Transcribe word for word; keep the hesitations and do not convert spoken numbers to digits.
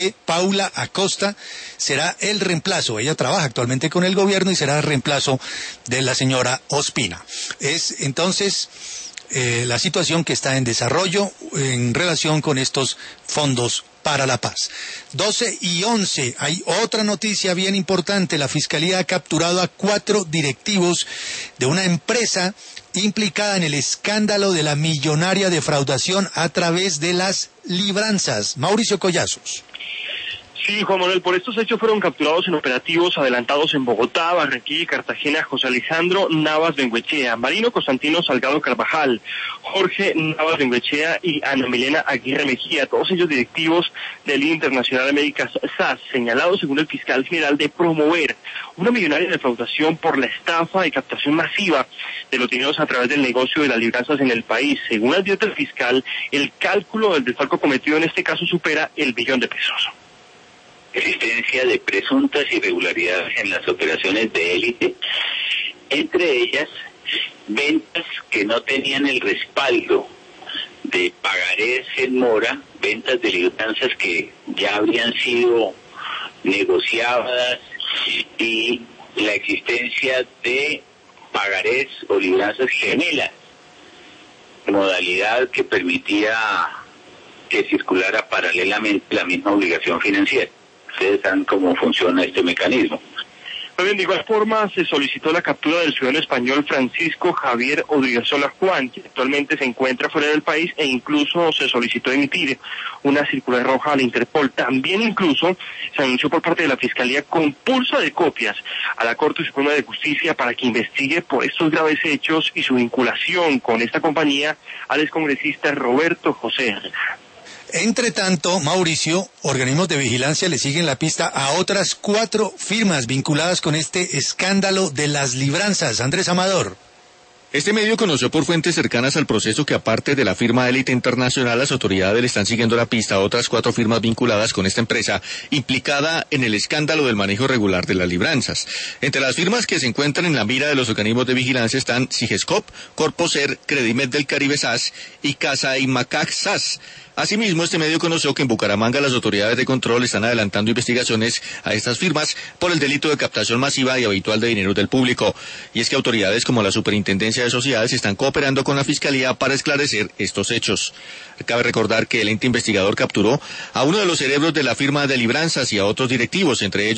Paula Acosta será el reemplazo. Ella trabaja actualmente con el gobierno y será el reemplazo de la señora Ospina. Es entonces eh, la situación que está en desarrollo en relación con estos fondos para la paz. doce y once, hay otra noticia bien importante. La Fiscalía ha capturado a cuatro directivos de una empresa implicada en el escándalo de la millonaria defraudación a través de las libranzas. Mauricio Collazos. Sí, Juan Manuel, por estos hechos fueron capturados en operativos adelantados en Bogotá, Barranquilla y Cartagena José Alejandro Navas Bengoechea, Marino Constantino Salgado Carvajal, Jorge Navas Bengoechea y Ana Milena Aguirre Mejía, todos ellos directivos del Internacional Américas S A S, señalados según el fiscal general de promover una millonaria defraudación por la estafa y captación masiva de los dineros a través del negocio de las libranzas en el país. Según advierte el fiscal, el cálculo del desfalco cometido en este caso supera el billón de pesos. Existencia de presuntas irregularidades en las operaciones de élite, entre ellas ventas que no tenían el respaldo de pagarés en mora, ventas de libranzas que ya habrían sido negociadas y la existencia de pagarés o libranzas gemelas, modalidad que permitía que circulara paralelamente la misma obligación financiera. Ustedes saben cómo funciona este mecanismo. Muy bien, de igual forma se solicitó la captura del ciudadano español Francisco Javier Odriozola Juan, que actualmente se encuentra fuera del país, e incluso se solicitó emitir una circular roja a la Interpol. También incluso se anunció por parte de la Fiscalía compulsa de copias a la Corte Suprema de Justicia para que investigue por estos graves hechos y su vinculación con esta compañía al excongresista Roberto José Herrera. Entre tanto, Mauricio, organismos de vigilancia le siguen la pista a otras cuatro firmas vinculadas con este escándalo de las libranzas. Andrés Amador. Este medio conoció por fuentes cercanas al proceso que, aparte de la firma Élite Internacional, las autoridades le están siguiendo la pista a otras cuatro firmas vinculadas con esta empresa, implicada en el escándalo del manejo irregular de las libranzas. Entre las firmas que se encuentran en la mira de los organismos de vigilancia están Sigescop, Corposer, Credimet del Caribe S A S y Casa y Macac S A S. Asimismo, este medio conoció que en Bucaramanga las autoridades de control están adelantando investigaciones a estas firmas por el delito de captación masiva y habitual de dinero del público. Y es que autoridades como la Superintendencia de Sociedades están cooperando con la Fiscalía para esclarecer estos hechos. Cabe recordar que el ente investigador capturó a uno de los cerebros de la firma de libranzas y a otros directivos, entre ellos